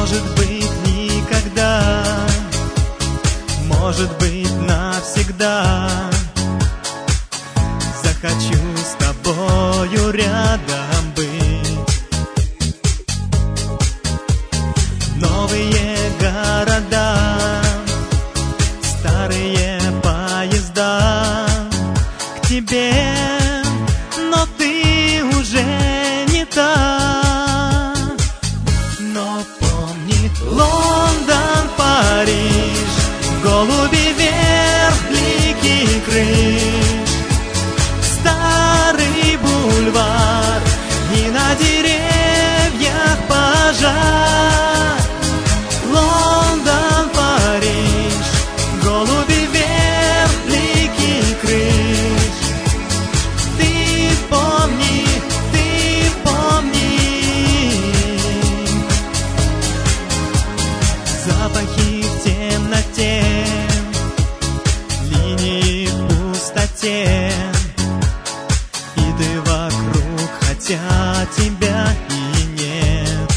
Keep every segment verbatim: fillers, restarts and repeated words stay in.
Может быть, никогда, может быть, навсегда захочу с тобою рядом быть. Новые города, старые поезда к тебе, но ты уже не та. Но помни Лондон, Париж, голуби вверх, блики крыш, старый бульвар и на деревьях пожар. Лондон, Париж, голуби вверх, блики крыш. Ты помни, ты помни, запахи в темноте, линии в пустоте, и ты вокруг, хотя тебя и нет.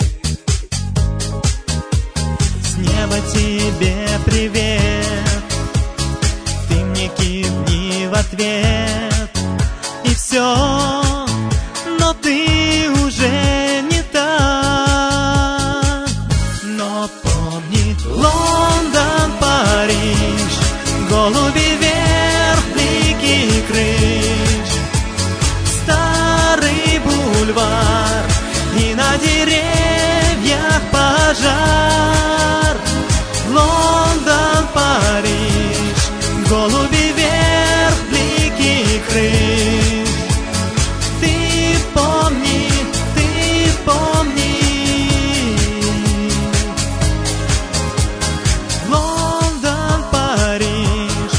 С неба тебе привет, ты мне кивни в ответ, и все, но ты уже не та. Но помни Лондон, Париж, голуби вверх, блики крыш, старый бульвар и на деревьях пожар. Лондон, Париж, голуби вверх, блики крыш. Ты помни, ты помни, Лондон, Париж.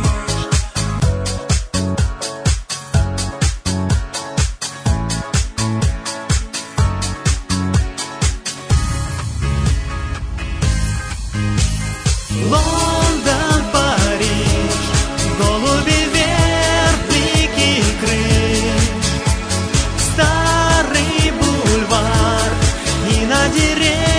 Лондон, Париж, голуби вверх, блики крыш, старый бульвар и на деревьях